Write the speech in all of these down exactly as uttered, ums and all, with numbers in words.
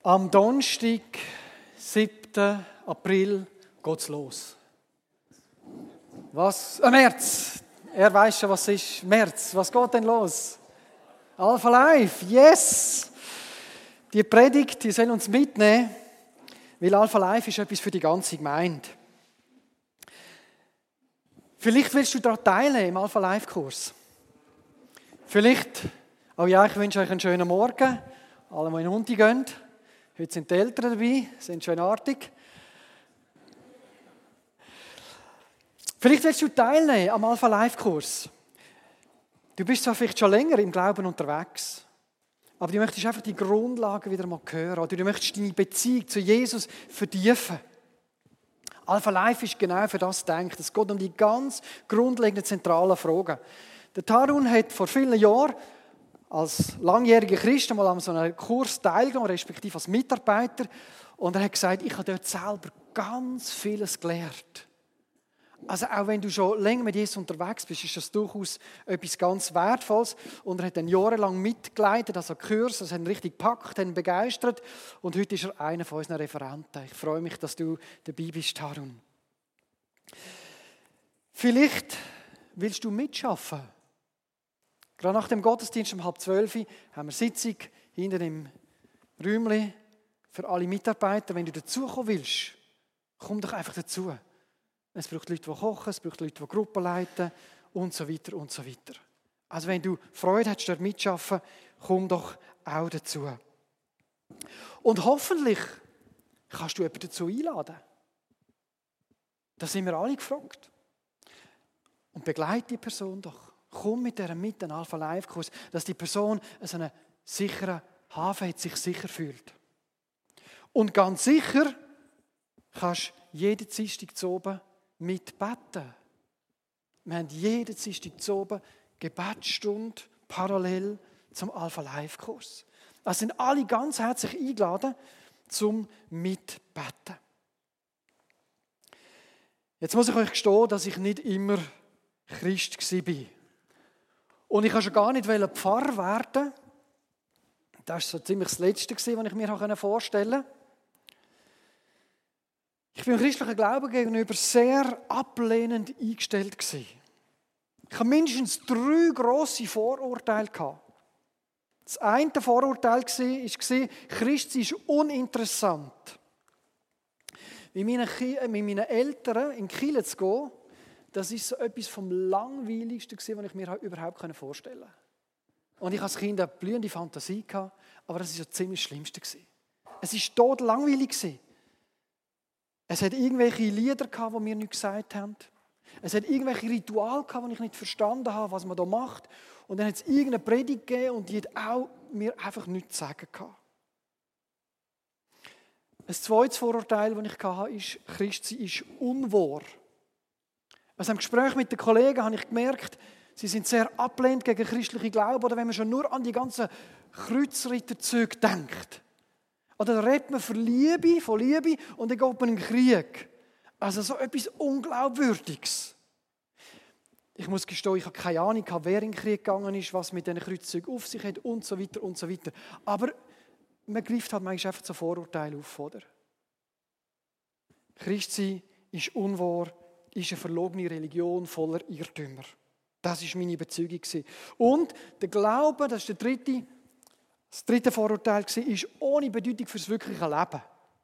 Am Donnerstag, siebten April, geht es los. Was? Äh, März! Er weiß schon, was es ist. März, was geht denn los? Alpha Life, yes! Die Predigt, die soll uns mitnehmen, weil Alpha Life ist etwas für die ganze Gemeinde. Vielleicht willst du daran teilnehmen im Alpha Life Kurs. Vielleicht, oh ja, ich wünsche euch einen schönen Morgen, alle, die in den Hundi gehen. Heute sind die Eltern dabei, sind schönartig. Vielleicht willst du teilnehmen am Alpha Life Kurs. Du bist zwar vielleicht schon länger im Glauben unterwegs, aber du möchtest einfach die Grundlagen wieder mal hören oder du möchtest deine Beziehung zu Jesus vertiefen. Alpha Life ist genau für das gedacht. Es geht um die ganz grundlegenden, zentralen Fragen. Der Tarun hat vor vielen Jahren als langjähriger Christ einmal an so einem Kurs teilgenommen, respektive als Mitarbeiter. Und er hat gesagt, ich habe dort selber ganz vieles gelernt. Also auch wenn du schon länger mit Jesus unterwegs bist, ist das durchaus etwas ganz Wertvolles. Und er hat dann jahrelang mitgeleitet, also Kurs, das hat ihn richtig gepackt, hat ihn begeistert. Und heute ist er einer von unseren Referenten. Ich freue mich, dass du dabei bist, Tarun. Vielleicht willst du mitschaffen. Gerade nach dem Gottesdienst um halb zwölf haben wir Sitzung hinten im Räumchen für alle Mitarbeiter. Wenn du dazukommen willst, komm doch einfach dazu. Es braucht Leute, die kochen, es braucht Leute, die Gruppen leiten und so weiter und so weiter. Also wenn du Freude hast, dort mitschaffen, komm doch auch dazu. Und hoffentlich kannst du jemanden dazu einladen. Da sind wir alle gefragt. Und begleite die Person doch. Komm mit dieser mit, einen Alpha Life Kurs, dass die Person so einen sicheren Hafen hat, sich sicher fühlt. Und ganz sicher kannst du jeden Dienstag zu oben mitbeten. Wir haben jeden Dienstag zu oben Gebetsstunde parallel zum Alpha Life Kurs. Also sind alle ganz herzlich eingeladen zum Mitbeten. Jetzt muss ich euch gestehen, dass ich nicht immer Christ war. Und ich wollte schon gar nicht Pfarrer werden. Das war so ziemlich das Letzte, was ich mir vorstellen konnte. Ich bin dem christlichen Glauben gegenüber sehr ablehnend eingestellt. Ich hatte mindestens drei grosse Vorurteile. Das eine Vorurteil war, Christ ist uninteressant. Mit meinen Eltern in Kiel zu gehen, das ist so etwas vom Langweiligsten, was ich mir überhaupt vorstellen konnte. Und ich als Kind eine blühende Fantasie, aber das war so ziemlich das Schlimmste. Es war tot langweilig. Es hat irgendwelche Lieder, die mir nichts gesagt haben. Es hat irgendwelche Rituale, die ich nicht verstanden habe, was man da macht. Und dann hat es irgendeine Predigt gegeben und die hat auch mir einfach nichts zu sagen gehabt. Ein zweites Vorurteil, das ich hatte, ist, Christsein ist unwahr. Also im Gespräch mit den Kollegen habe ich gemerkt, sie sind sehr ablehnend gegen christliche Glauben. Oder wenn man schon nur an die ganzen Kreuzritterzüge denkt. Oder da redet man von Liebe, von Liebe und dann geht man in den Krieg. Also so etwas Unglaubwürdiges. Ich muss gestehen, ich habe keine Ahnung, wer in den Krieg gegangen ist, was mit diesen Kreuzzügen auf sich hat und so weiter und so weiter. Aber man greift halt manchmal einfach so Vorurteile auf, oder? Christsein ist unwahr, ist eine verlogene Religion voller Irrtümer. Das war meine Überzeugung. Und der Glaube, das ist der dritte, das dritte Vorurteil, ist ohne Bedeutung für das wirkliche Leben.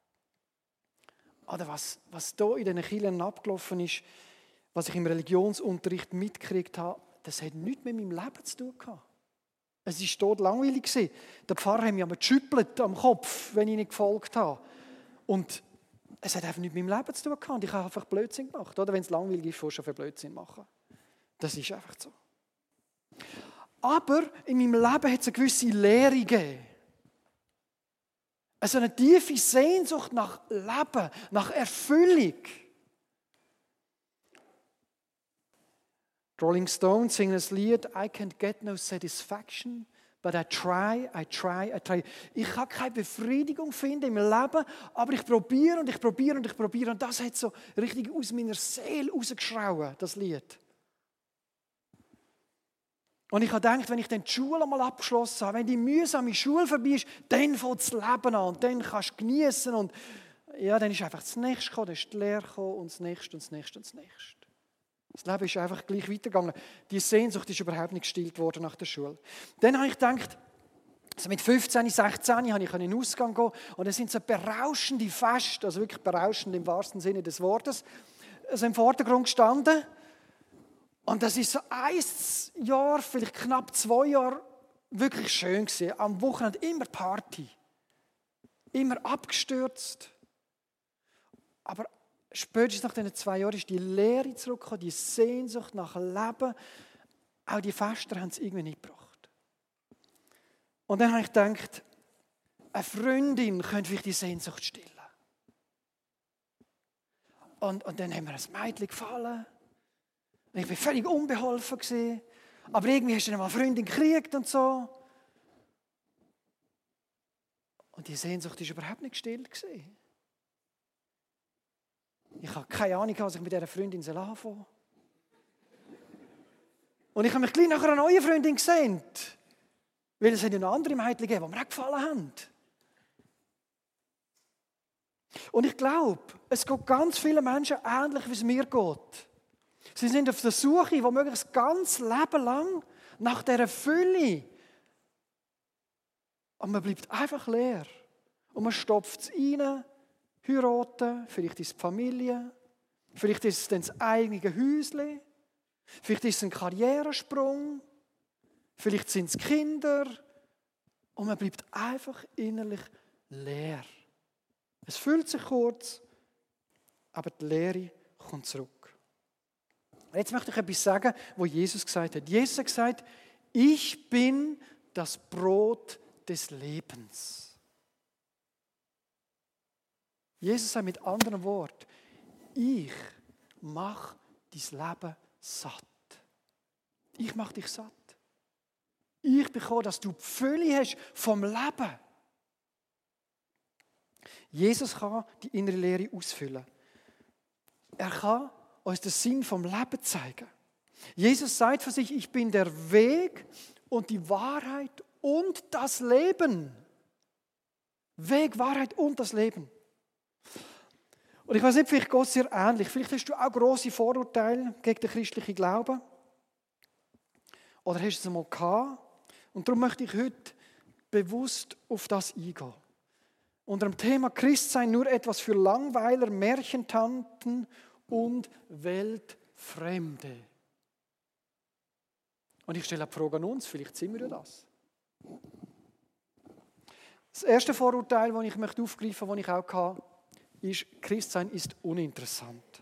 Oder was, was hier in diesen Kirchen abgelaufen ist, was ich im Religionsunterricht mitgekriegt habe, das hat nichts mit meinem Leben zu tun gehabt. Es war tot langweilig. Der Pfarrer hat mich aber geschüttelt am Kopf, wenn ich nicht gefolgt habe. Und es hat einfach nichts mit meinem Leben zu tun gehabt. Ich habe einfach Blödsinn gemacht. Oder wenn es langweilig ist, kannst du für Blödsinn machen. Das ist einfach so. Aber in meinem Leben hat es eine gewisse Leere gegeben. Also eine tiefe Sehnsucht nach Leben, nach Erfüllung. Die Rolling Stones singen das Lied I can't get no satisfaction, but I try, I try, I try. Ich kann keine Befriedigung finden im Leben, aber ich probiere und ich probiere und ich probiere. Und das hat so richtig aus meiner Seele rausgeschrauen, das Lied. Und ich habe gedacht, wenn ich dann die Schule mal abgeschlossen habe, wenn die mühsame Schule vorbei ist, dann fängt das Leben an und dann kannst du genießen und ja, dann ist einfach das Nächste gekommen, dann ist die Lehre gekommen und das Nächste und das Nächste und das Nächste. Das Leben ist einfach gleich weitergegangen. Die Sehnsucht ist überhaupt nicht gestillt worden nach der Schule. Dann habe ich gedacht, also mit fünfzehn, sechzehn habe ich in den Ausgang gehen und es sind so berauschende Feste, also wirklich berauschend im wahrsten Sinne des Wortes, also im Vordergrund gestanden. Und das ist so ein Jahr, vielleicht knapp zwei Jahre, wirklich schön gewesen. Am Wochenende immer Party. Immer abgestürzt. Aber spätestens nach diesen zwei Jahren ist die Leere zurückgekommen, die Sehnsucht nach Leben. Auch die Feste haben es irgendwie nicht gebracht. Und dann habe ich gedacht, eine Freundin könnte vielleicht die Sehnsucht stillen. Und, und dann haben wir ein Mädchen gefallen. Ich war völlig unbeholfen gewesen. Aber irgendwie hast du dann mal eine Freundin gekriegt und so. Und die Sehnsucht war überhaupt nicht gestillt gewesen. Ich habe keine Ahnung, was ich mit dieser Freundin anfangen soll. Und ich habe mich gleich nach einer neuen Freundin gesehen. Weil es hat ja noch andere Mädchen gegeben, die mir auch gefallen haben. Und ich glaube, es geht ganz vielen Menschen ähnlich, wie es mir geht. Sie sind auf der Suche, womöglich das ganze Leben lang, nach dieser Fülle. Und man bleibt einfach leer. Und man stopft es rein, heiraten, vielleicht ist es die Familie, vielleicht ist es dann das eigene Häuschen, vielleicht ist es ein Karrieresprung, vielleicht sind es Kinder. Und man bleibt einfach innerlich leer. Es fühlt sich kurz, aber die Leere kommt zurück. Jetzt möchte ich etwas sagen, wo Jesus gesagt hat. Jesus hat gesagt, ich bin das Brot des Lebens. Jesus sagt mit anderen Worten, ich mache dein Leben satt. Ich mache dich satt. Ich bekomme, dass du die Fülle hast vom Leben. Jesus kann die innere Leere ausfüllen. Er kann uns den Sinn vom Leben zeigen. Jesus sagt von sich, ich bin der Weg und die Wahrheit und das Leben. Weg, Wahrheit und das Leben. Und ich weiß nicht, vielleicht geht es dir ähnlich. Vielleicht hast du auch grosse Vorurteile gegen den christlichen Glauben. Oder hast du es einmal gehabt. Und darum möchte ich heute bewusst auf das eingehen. Unter dem Thema Christsein nur etwas für Langweiler, Märchentanten und Weltfremde. Und ich stelle die Frage an uns, vielleicht sind wir ja das. Das erste Vorurteil, das ich möchte aufgreifen möchte, das ich auch hatte, ist, Christsein ist uninteressant.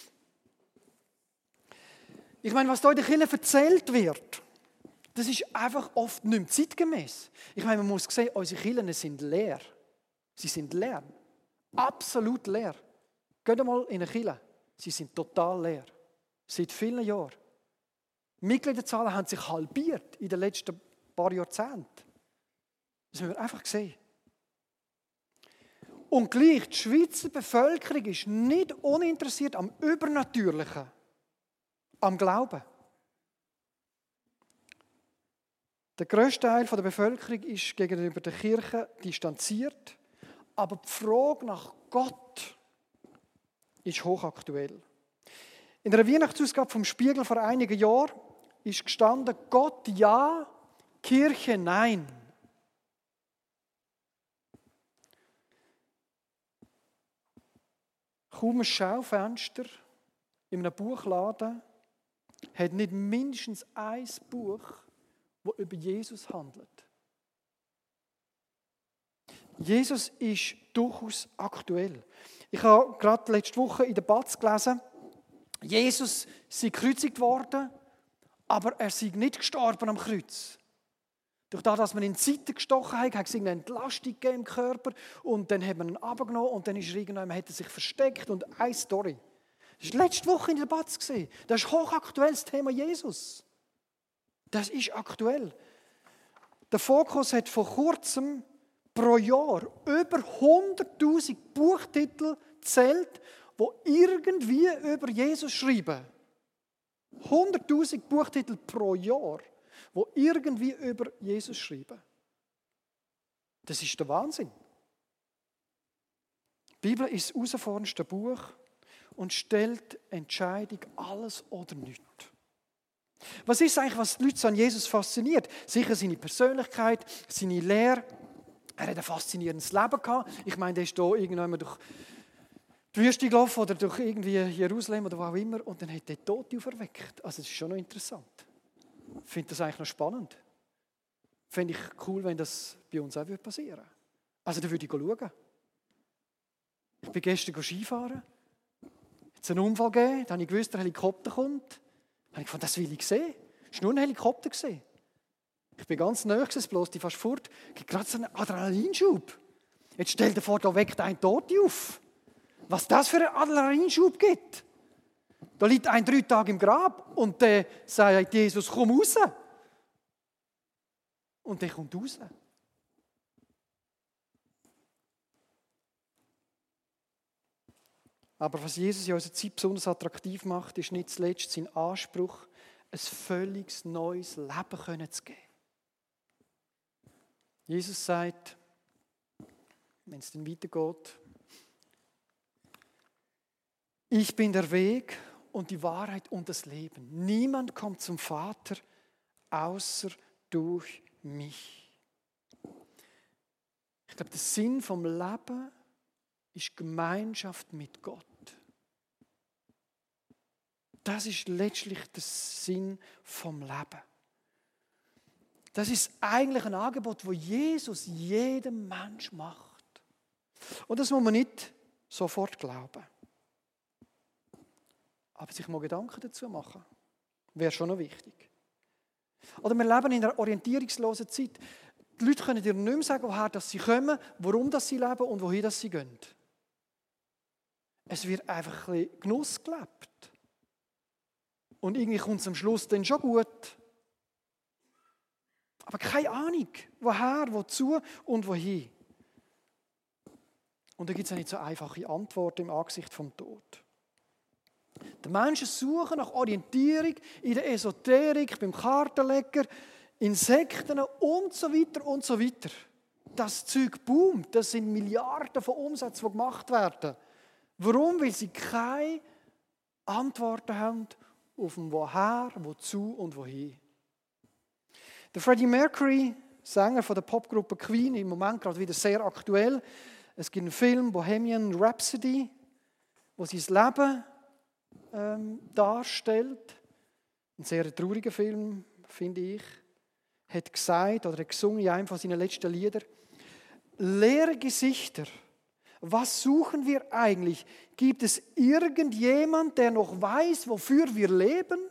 Ich meine, was da in der Kirche erzählt wird, das ist einfach oft nicht mehr zeitgemäß. Ich meine, man muss sehen, unsere Kirchen sind leer. Sie sind leer. Absolut leer. Geht mal in eine Kirche. Sie sind total leer. Seit vielen Jahren. Die Mitgliederzahlen haben sich halbiert in den letzten paar Jahrzehnten. Das haben wir einfach gesehen. Und gleich, die Schweizer Bevölkerung ist nicht uninteressiert am Übernatürlichen, am Glauben. Der grösste Teil der Bevölkerung ist gegenüber der Kirche distanziert, aber die Frage nach Gott ist hochaktuell. In der Weihnachtsausgabe vom Spiegel vor einigen Jahren ist gestanden, Gott ja, Kirche nein. Kaum ein Schaufenster in einem Buchladen hat nicht mindestens ein Buch, das über Jesus handelt. Jesus ist durchaus aktuell. Ich habe gerade letzte Woche in der Batz gelesen, Jesus sei gekreuzigt worden, aber er sei nicht gestorben am Kreuz. Durch das, dass man ihn in die Seite gestochen hat, hat es eine Entlastung im Körper und dann hat man ihn runtergenommen und dann ist er irgendwann, hat er sich versteckt und eine Story. Das war letzte Woche in der Batz. Das ist hochaktuelles Thema Jesus. Das ist aktuell. Der Fokus hat vor kurzem pro Jahr über hunderttausend Buchtitel gezählt, die irgendwie über Jesus schreiben. hunderttausend Buchtitel pro Jahr. die irgendwie über Jesus schreiben. Das ist der Wahnsinn. Die Bibel ist das herausforderndste Buch und stellt Entscheidung alles oder nichts. Was ist eigentlich, was die Leute an Jesus fasziniert? Sicher seine Persönlichkeit, seine Lehre. Er hat ein faszinierendes Leben gehabt. Ich meine, der ist hier irgendwann durch die Wüste gelaufen oder durch irgendwie Jerusalem oder wo auch immer und dann hat der Tote auferweckt. Also das ist schon noch interessant. Ich finde das eigentlich noch spannend. Fände ich cool, wenn das bei uns auch passieren würde. Also da würde ich schauen. Ich bin gestern Skifahren. Es hat einen Unfall gegeben, da habe ich gewusst, der Helikopter kommt. Da habe ich gefunden, das will ich sehen. Es war nur ein Helikopter. Ich bin ganz nahe, es bloß die fast fort. Es gibt gerade so einen Adrenalinschub. Jetzt stell dir vor, da weckt ein Tote auf. Was das für einen Adrenalinschub gibt. Da liegt ein drei Tage im Grab und dann sagt Jesus, komm raus. Und der kommt raus. Aber was Jesus in unserer Zeit besonders attraktiv macht, ist nicht zuletzt sein Anspruch, ein völlig neues Leben zu geben. Jesus sagt, wenn es dann weitergeht, ich bin der Weg und die Wahrheit und das Leben. Niemand kommt zum Vater, außer durch mich. Ich glaube, der Sinn vom Leben ist Gemeinschaft mit Gott. Das ist letztlich der Sinn vom Leben. Das ist eigentlich ein Angebot, das Jesus jedem Mensch macht. Und das muss man nicht sofort glauben. Aber sich mal Gedanken dazu machen, wäre schon noch wichtig. Oder wir leben in einer orientierungslosen Zeit. Die Leute können dir nicht mehr sagen, woher sie kommen, warum sie leben und wohin sie gehen. Es wird einfach ein bisschen Genuss gelebt. Und irgendwie kommt es am Schluss dann schon gut. Aber keine Ahnung, woher, wozu und wohin. Und da gibt es auch nicht so einfache Antworten im Angesicht vom Tod. Die Menschen suchen nach Orientierung in der Esoterik, beim Kartenleger, Insekten und so weiter und so weiter. Das Zeug boomt, das sind Milliarden von Umsätzen, die gemacht werden. Warum? Weil sie keine Antworten haben auf dem Woher, Wozu und Wohin. Der Freddie Mercury, Sänger von der Popgruppe Queen, im Moment gerade wieder sehr aktuell. Es gibt einen Film, Bohemian Rhapsody, wo sein Leben ähm, darstellt. Ein sehr trauriger Film, finde ich. Hat gesagt oder hat gesungen in einem von seinen letzten Liedern: Leere Gesichter. Was suchen wir eigentlich? Gibt es irgendjemand, der noch weiß, wofür wir leben?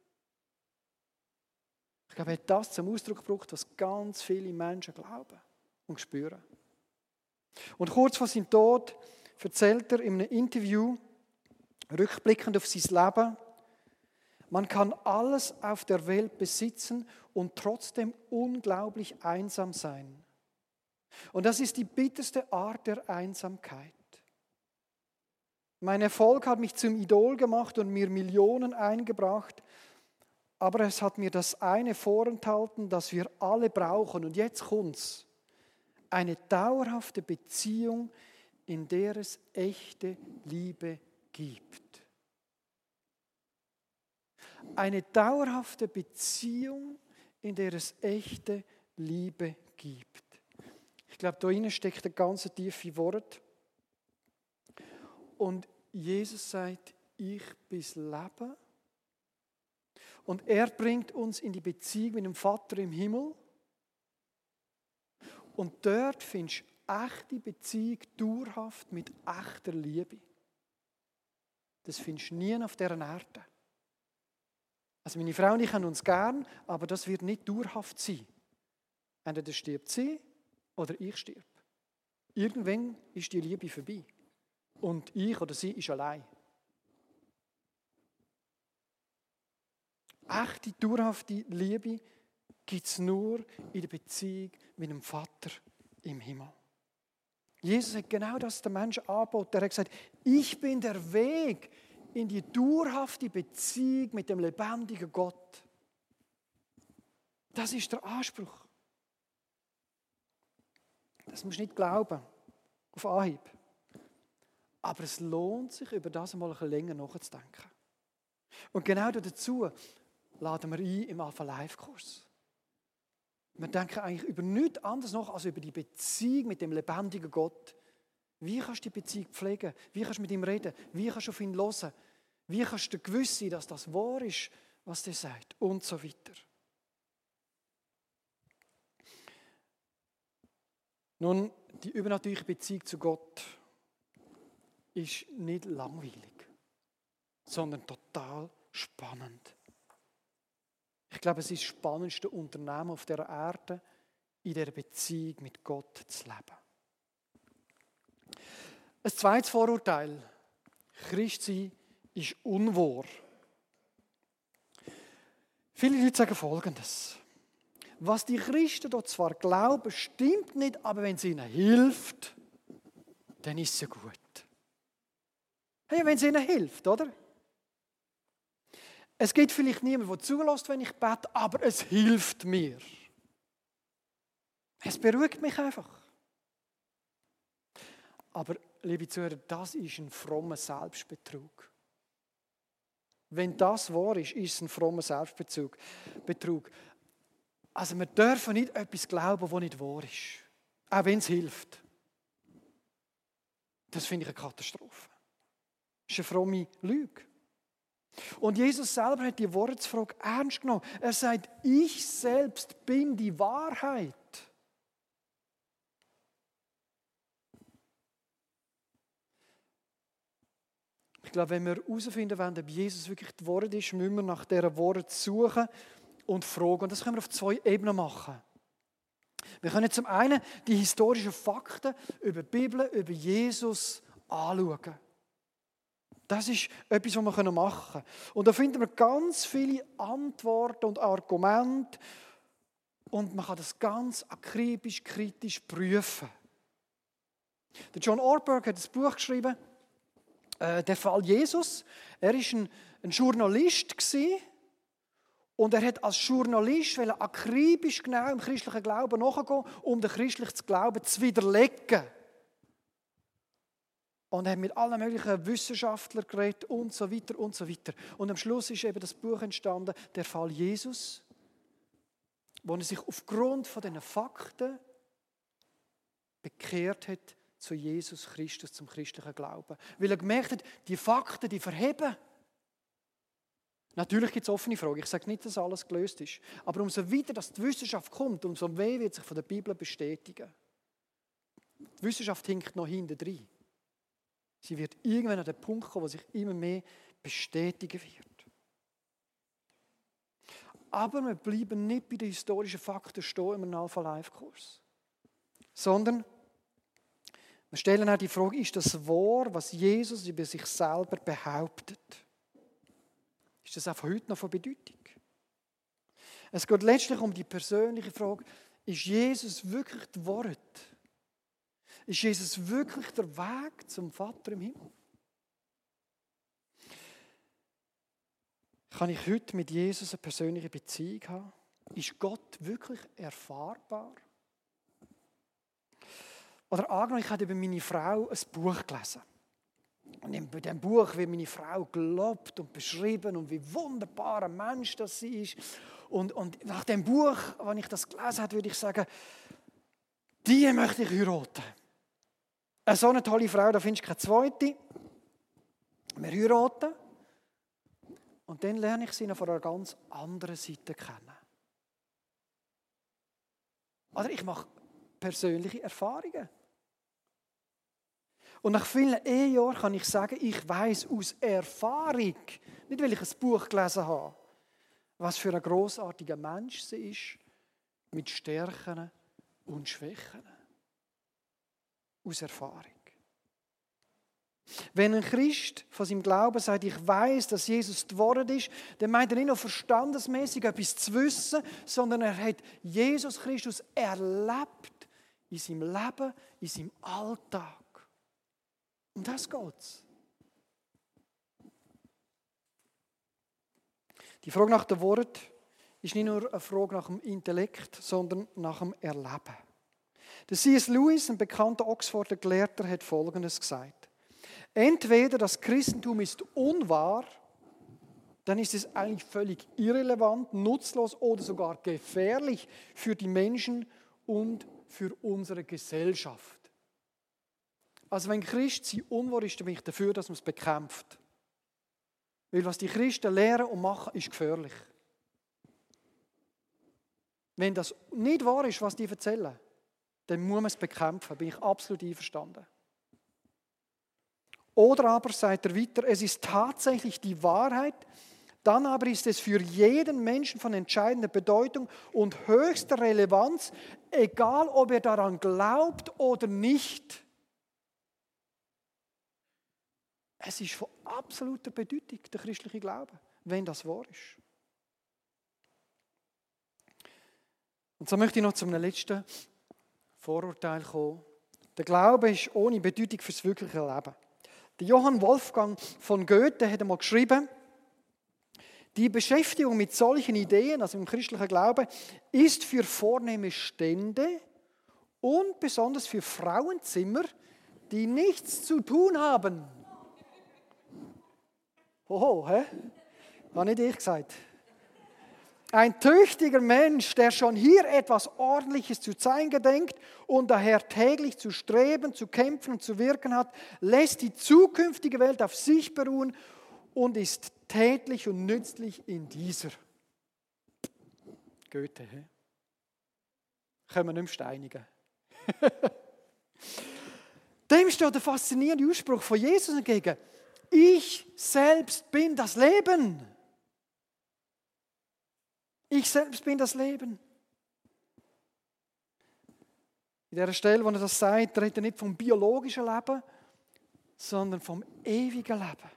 Ich glaube, er hat das zum Ausdruck gebracht, was ganz viele Menschen glauben und spüren. Und kurz vor seinem Tod erzählt er in einem Interview, rückblickend auf sein Leben, man kann alles auf der Welt besitzen und trotzdem unglaublich einsam sein. Und das ist die bitterste Art der Einsamkeit. Mein Erfolg hat mich zum Idol gemacht und mir Millionen eingebracht, aber es hat mir das eine vorenthalten, das wir alle brauchen. Und jetzt kommt's. Eine dauerhafte Beziehung, in der es echte Liebe gibt. Eine dauerhafte Beziehung, in der es echte Liebe gibt. Ich glaube, da drin steckt ein ganz tiefes Wort. Und Jesus sagt, ich bin das Leben. Und er bringt uns in die Beziehung mit dem Vater im Himmel. Und dort findest du echte Beziehung, dauerhaft, mit echter Liebe. Das findest du nie auf dieser Erde. Also meine Frau und ich haben uns gern, aber das wird nicht dauerhaft sein. Entweder stirbt sie oder ich stirb. Irgendwann ist die Liebe vorbei. Und ich oder sie ist allein. Echte, dauerhafte Liebe gibt es nur in der Beziehung mit dem Vater im Himmel. Jesus hat genau das den Menschen angeboten. Er hat gesagt, ich bin der Weg in die dauerhafte Beziehung mit dem lebendigen Gott. Das ist der Anspruch. Das musst du nicht glauben, auf Anhieb. Aber es lohnt sich, über das einmal ein bisschen länger nachzudenken. Und genau dazu laden wir ein im Alpha Life Kurs. Wir denken eigentlich über nichts anderes noch als über die Beziehung mit dem lebendigen Gott. Wie kannst du die Beziehung pflegen? Wie kannst du mit ihm reden? Wie kannst du auf ihn hören? Wie kannst du gewiss sein, dass das wahr ist, was der sagt? Und so weiter. Nun, die übernatürliche Beziehung zu Gott ist nicht langweilig, sondern total spannend. Ich glaube, es ist das spannendste Unternehmen auf der Erde, in der Beziehung mit Gott zu leben. Ein zweites Vorurteil: Christsein ist unwahr. Viele Leute sagen Folgendes: Was die Christen dort zwar glauben, stimmt nicht, aber wenn es ihnen hilft, dann ist es gut. Hey, wenn es ihnen hilft, oder? Es gibt vielleicht niemanden, der zulässt, wenn ich bete, aber es hilft mir. Es beruhigt mich einfach. Aber, liebe Zuhörer, das ist ein frommer Selbstbetrug. Wenn das wahr ist, ist es ein frommer Selbstbetrug. Betrug. Also wir dürfen nicht etwas glauben, das nicht wahr ist. Auch wenn es hilft. Das finde ich eine Katastrophe. Das ist eine fromme Lüge. Und Jesus selber hat die Wortsfrage ernst genommen. Er sagt, ich selbst bin die Wahrheit. Ich glaube, wenn wir herausfinden wollen, ob Jesus wirklich das Wort ist, müssen wir nach dieser Wort suchen und fragen. Und das können wir auf zwei Ebenen machen. Wir können zum einen die historischen Fakten über die Bibel, über Jesus anschauen. Das ist etwas, was wir machen können. Und da finden wir ganz viele Antworten und Argumente. Und man kann das ganz akribisch, kritisch prüfen. Der John Ortberg hat ein Buch geschrieben, äh, «Der Fall Jesus». Er war ein, ein Journalist gewesen, und er hat als Journalist akribisch genau im christlichen Glauben nachgehen, um den christlichen Glauben zu widerlegen. Und er hat mit allen möglichen Wissenschaftlern geredet und so weiter und so weiter. Und am Schluss ist eben das Buch entstanden, «Der Fall Jesus», wo er sich aufgrund von diesen Fakten bekehrt hat zu Jesus Christus, zum christlichen Glauben. Weil er gemerkt hat, die Fakten, die verheben. Natürlich gibt es offene Fragen. Ich sage nicht, dass alles gelöst ist. Aber umso weiter dass die Wissenschaft kommt, umso mehr wird sich von der Bibel bestätigen. Die Wissenschaft hinkt noch hinten drin. Sie wird irgendwann an den Punkt kommen, wo sich immer mehr bestätigen wird. Aber wir bleiben nicht bei den historischen Fakten stehen im Alpha Life Kurs. Sondern wir stellen auch die Frage, ist das wahr, was Jesus über sich selber behauptet? Ist das auch heute noch von Bedeutung? Es geht letztlich um die persönliche Frage, ist Jesus wirklich das Wort? Ist Jesus wirklich der Weg zum Vater im Himmel? Kann ich heute mit Jesus eine persönliche Beziehung haben? Ist Gott wirklich erfahrbar? Oder angenommen, ich habe über meine Frau ein Buch gelesen. Und in diesem Buch wird meine Frau gelobt und beschrieben und wie wunderbar ein Mensch das sie ist. Und, und nach dem Buch, wenn ich das gelesen habe, würde ich sagen, die möchte ich heiraten. Eine so eine tolle Frau, da findest du keine zweite. Wir heiraten. Und dann lerne ich sie noch von einer ganz anderen Seite kennen. Oder ich mache persönliche Erfahrungen. Und nach vielen Ehejahren kann ich sagen, ich weiss aus Erfahrung, nicht weil ich ein Buch gelesen habe, was für ein grossartiger Mensch sie ist, mit Stärken und Schwächen. Aus Erfahrung. Wenn ein Christ von seinem Glauben sagt, ich weiss, dass Jesus das Wort ist, dann meint er nicht nur verstandesmäßig etwas zu wissen, sondern er hat Jesus Christus erlebt in seinem Leben, in seinem Alltag. Um das geht's. Die Frage nach dem Wort ist nicht nur eine Frage nach dem Intellekt, sondern nach dem Erleben. Der C S Lewis, ein bekannter Oxforder Gelehrter, hat Folgendes gesagt. Entweder das Christentum ist unwahr, dann ist es eigentlich völlig irrelevant, nutzlos oder sogar gefährlich für die Menschen und für unsere Gesellschaft. Also wenn Christ sein unwahr ist, dann bin ich dafür, dass man es bekämpft. Weil was die Christen lehren und machen, ist gefährlich. Wenn das nicht wahr ist, was die erzählen, dann muss man es bekämpfen, bin ich absolut einverstanden. Oder aber, sagt er weiter, es ist tatsächlich die Wahrheit, dann aber ist es für jeden Menschen von entscheidender Bedeutung und höchster Relevanz, egal ob er daran glaubt oder nicht. Es ist von absoluter Bedeutung, der christliche Glaube, wenn das wahr ist. Und so möchte ich noch zu einem letzten Vorurteil kommen. Der Glaube ist ohne Bedeutung fürs wirkliche Leben. Der Johann Wolfgang von Goethe hat einmal geschrieben, die Beschäftigung mit solchen Ideen, also im christlichen Glauben, ist für vornehme Stände und besonders für Frauenzimmer, die nichts zu tun haben. Hoho, hä? Habe nicht ich gesagt. Ein tüchtiger Mensch, der schon hier etwas Ordentliches zu sein gedenkt und daher täglich zu streben, zu kämpfen und zu wirken hat, lässt die zukünftige Welt auf sich beruhen und ist tätlich und nützlich in dieser. Goethe, he? Können wir nicht mehr steinigen. Dem steht der faszinierende Ausspruch von Jesus entgegen. Ich selbst bin das Leben. Ich selbst bin das Leben. In der Stelle, wo er das sagt, redet er nicht vom biologischen Leben, sondern vom ewigen Leben.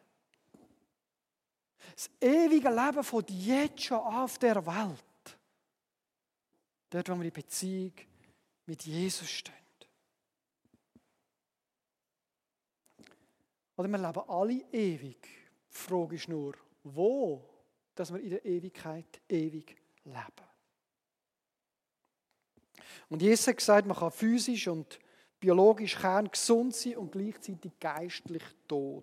Das ewige Leben von jetzt schon auf der Welt. Dort, wo wir in Beziehung mit Jesus stehen. Oder wir leben alle ewig. Die Frage ist nur, wo, dass wir in der Ewigkeit ewig leben. Und Jesus hat gesagt, man kann physisch und biologisch kerngesund sein und gleichzeitig geistlich tot.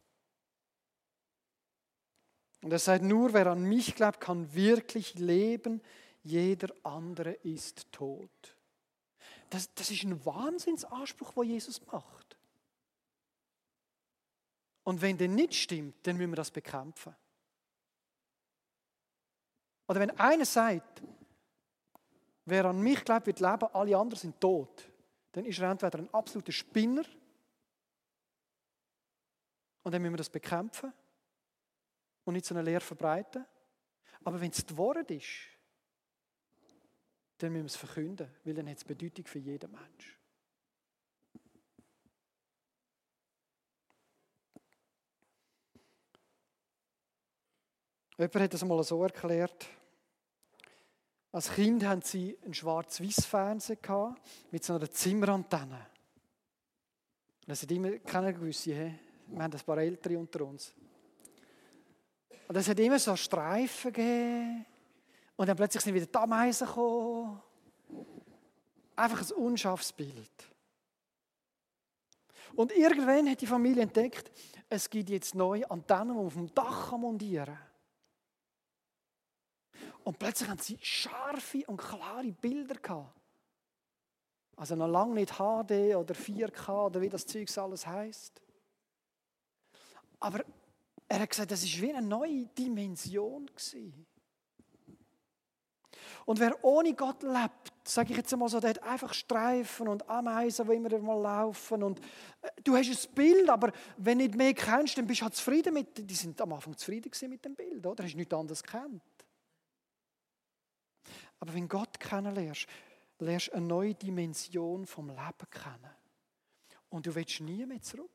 Und er sagt, nur wer an mich glaubt, kann wirklich leben, jeder andere ist tot. Das, das ist ein Wahnsinnsanspruch, den Jesus macht. Und wenn der nicht stimmt, dann müssen wir das bekämpfen. Oder wenn einer sagt, wer an mich glaubt, wird leben, alle anderen sind tot, dann ist er entweder ein absoluter Spinner und dann müssen wir das bekämpfen und nicht so eine Lehre verbreiten. Aber wenn es die Wahrheit ist, dann müssen wir es verkünden, weil dann hat es Bedeutung für jeden Mensch. Jemand hat das einmal so erklärt. Als Kind hatten sie einen Schwarz-Weiß-Fernseher mit so einer Zimmerantenne. Das hat immer keiner gewusst. Wir haben ein paar Ältere unter uns. Und es hat immer so Streifen gegeben. Und dann plötzlich sind wieder die Ameisen gekommen. Einfach ein unscharfes Bild. Und irgendwann hat die Familie entdeckt, es gibt jetzt neue Antennen, die man auf dem Dach montieren kann. Und plötzlich haben sie scharfe und klare Bilder gehabt. Also noch lange nicht H D oder vier K oder wie das Zeug alles heisst. Aber er hat gesagt, das war wie eine neue Dimension gewesen. Und wer ohne Gott lebt, sage ich jetzt einmal so, der hat einfach Streifen und Ameisen, die immer mal laufen. Und du hast ein Bild, aber wenn du nicht mehr kennst, dann bist du halt zufrieden mit. Die sind am Anfang zufrieden mit dem Bild, oder? Hast du nichts anderes gekannt. Aber wenn Gott kennenlernst, lernst du eine neue Dimension vom Leben kennen. Und du willst nie mehr zurück.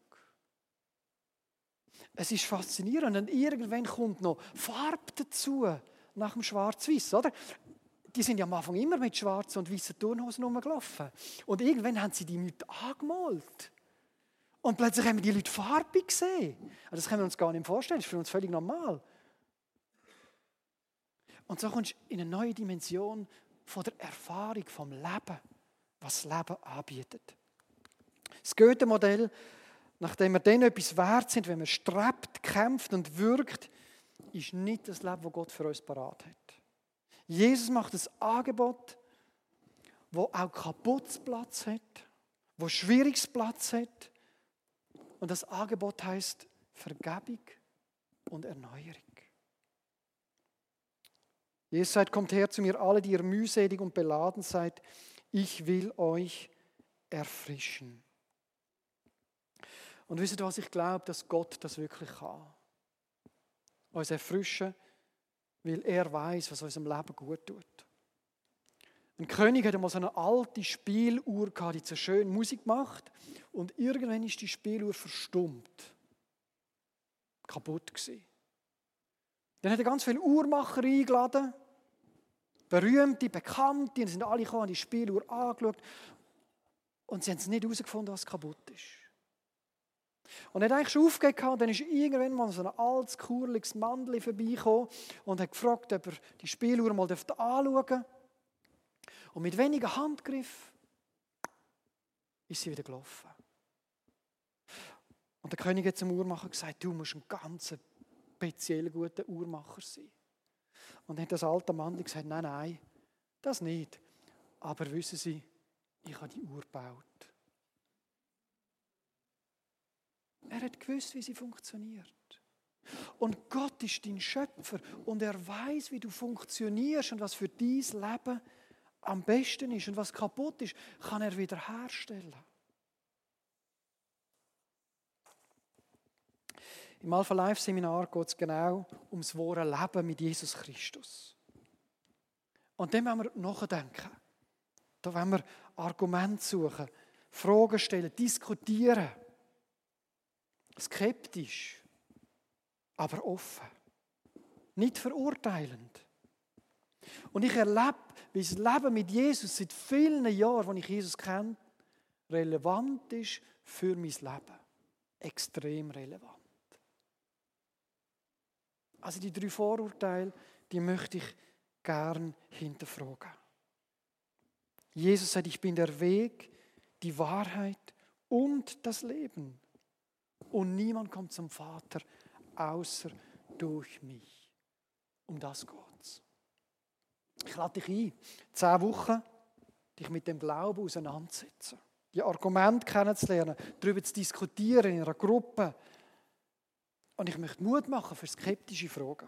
Es ist faszinierend. Und irgendwann kommt noch Farbe dazu, nach dem Schwarz-Weiß, oder? Die sind ja am Anfang immer mit schwarzen und weißen Turnhosen rumgelaufen. Und irgendwann haben sie die Leute angemalt. Und plötzlich haben wir die Leute farbig gesehen. Das können wir uns gar nicht vorstellen, das ist für uns völlig normal. Und so kommst du in eine neue Dimension von der Erfahrung vom Leben, was das Leben anbietet. Das Goethe-Modell, nachdem wir dann etwas wert sind, wenn man strebt, kämpft und wirkt, ist nicht das Leben, das Gott für uns parat hat. Jesus macht ein Angebot, das auch Kaputtplatz hat, das Schwierigsplatz hat. Und das Angebot heisst Vergebung und Erneuerung. Jesus sagt, kommt her zu mir alle, die ihr mühselig und beladen seid. Ich will euch erfrischen. Und wisst ihr was, ich glaube, dass Gott das wirklich kann. Uns erfrischen, weil er weiß, was unserem Leben gut tut. Ein König hatte mal so eine alte Spieluhr gehabt, die so schön Musik macht. Und irgendwann ist die Spieluhr verstummt. Kaputt gewesen. Dann hat er ganz viele Uhrmacher eingeladen. Berühmte, Bekannte, die sind alle gekommen, haben die Spieluhr angeschaut. Und sie haben es nicht herausgefunden, was kaputt ist. Und er hat eigentlich schon aufgegeben und dann ist irgendwann mal so ein altes, kurliges Mandel vorbeigekommen und hat gefragt, ob er die Spieluhr mal anschauen darf. Und mit wenigen Handgriffen ist sie wieder gelaufen. Und der König hat zum Uhrmacher gesagt, du musst ein ganz speziell guter Uhrmacher sein. Und dann hat das alte Mandel gesagt, nein, nein, das nicht. Aber wissen Sie, ich habe die Uhr gebaut. Er hat gewusst, wie sie funktioniert. Und Gott ist dein Schöpfer und er weiß, wie du funktionierst und was für dein Leben am besten ist und was kaputt ist, kann er wiederherstellen. Im Alpha Life Seminar geht es genau ums wahre Leben mit Jesus Christus. Und dem wollen wir nachdenken. Da wollen wir Argumente suchen, Fragen stellen, diskutieren. Skeptisch, aber offen. Nicht verurteilend. Und ich erlebe, wie das Leben mit Jesus seit vielen Jahren, als ich Jesus kenne, relevant ist für mein Leben. Extrem relevant. Also die drei Vorurteile, die möchte ich gern hinterfragen. Jesus sagt, ich bin der Weg, die Wahrheit und das Leben. Und niemand kommt zum Vater, außer durch mich. Um das geht's. Ich lade dich ein, zehn Wochen dich mit dem Glauben auseinandersetzen. Die Argumente kennenzulernen, darüber zu diskutieren in einer Gruppe. Und ich möchte Mut machen für skeptische Fragen.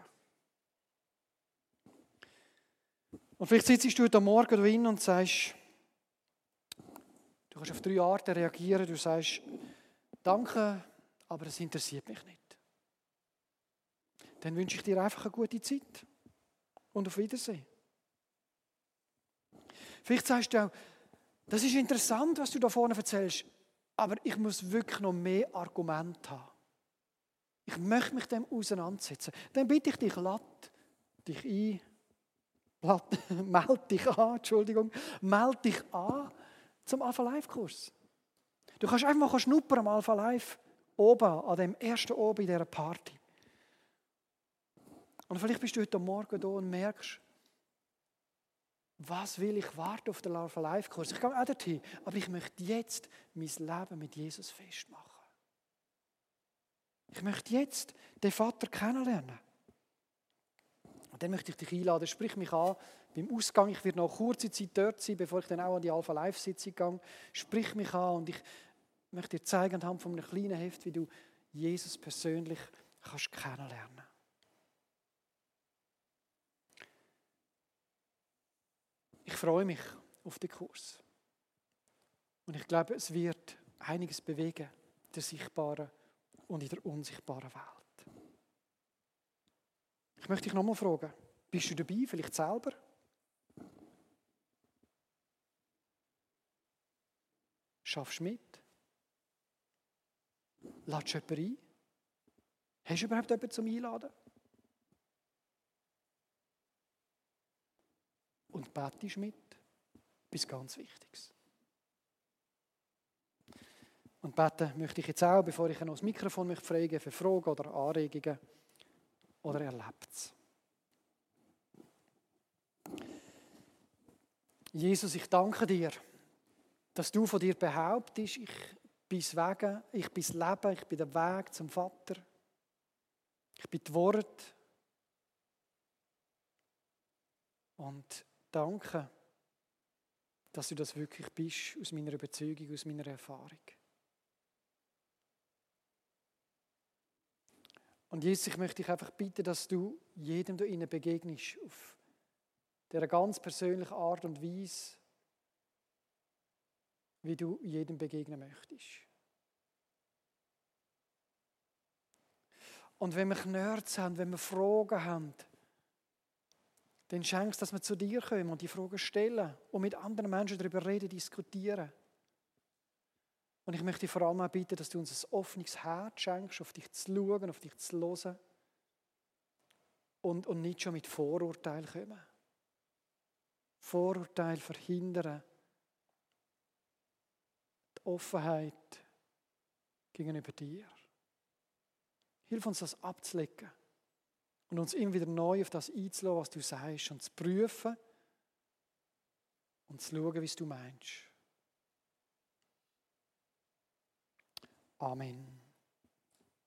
Und vielleicht sitzt du heute Morgen drin und sagst, du kannst auf drei Arten reagieren. Du sagst, danke, aber es interessiert mich nicht. Dann wünsche ich dir einfach eine gute Zeit und auf Wiedersehen. Vielleicht sagst du auch, das ist interessant, was du da vorne erzählst, aber ich muss wirklich noch mehr Argumente haben. Ich möchte mich dem auseinandersetzen. Dann bitte ich dich, lad dich ein, lad, meld dich an, Entschuldigung, meld dich an zum Alpha Life Kurs. Du kannst einfach mal schnuppern am Alpha Life oben, an dem ersten oben in dieser Party. Und vielleicht bist du heute Morgen da und merkst, was will ich warten auf den Alpha Life Kurs? Ich gehe auch dorthin, aber ich möchte jetzt mein Leben mit Jesus festmachen. Ich möchte jetzt den Vater kennenlernen. Und dann möchte ich dich einladen, sprich mich an, beim Ausgang, ich werde noch eine kurze Zeit dort sein, bevor ich dann auch an die Alpha Life Sitzung gehe. Sprich mich an und ich möchte dir zeigen, anhand von einem kleinen Heft, wie du Jesus persönlich kannst kennenlernen. Ich freue mich auf den Kurs. Und ich glaube, es wird einiges bewegen, in der sichtbaren und in der unsichtbaren Welt. Ich möchte dich nochmal fragen, bist du dabei, vielleicht selber? Schaffst du mit? Ladest du jemanden ein? Hast du überhaupt jemanden zum Einladen? Und betest mit? Etwas ganz Wichtiges. Und beten möchte ich jetzt auch, bevor ich noch das Mikrofon freigebe für Fragen oder Anregungen oder Erlebtes. Jesus, ich danke dir, dass du von dir behauptest, ich bin das Wege, ich bin das Leben, ich bin der Weg zum Vater. Ich bin das Wort. Und danke, dass du das wirklich bist, aus meiner Überzeugung, aus meiner Erfahrung. Und Jesus, ich möchte dich einfach bitten, dass du jedem da innen begegnest, auf dieser ganz persönlichen Art und Weise, wie du jedem begegnen möchtest. Und wenn wir Knörz haben, wenn wir Fragen haben, dann schenkst du, dass wir zu dir kommen und die Fragen stellen und mit anderen Menschen darüber reden, diskutieren. Und ich möchte dich vor allem auch bitten, dass du uns ein offenes Herz schenkst, auf dich zu schauen, auf dich zu hören und, und nicht schon mit Vorurteilen kommen. Vorurteile verhindern die Offenheit gegenüber dir. Hilf uns, das abzulegen und uns immer wieder neu auf das einzulassen, was du sagst, und zu prüfen und zu schauen, wie es du meinst. Amen.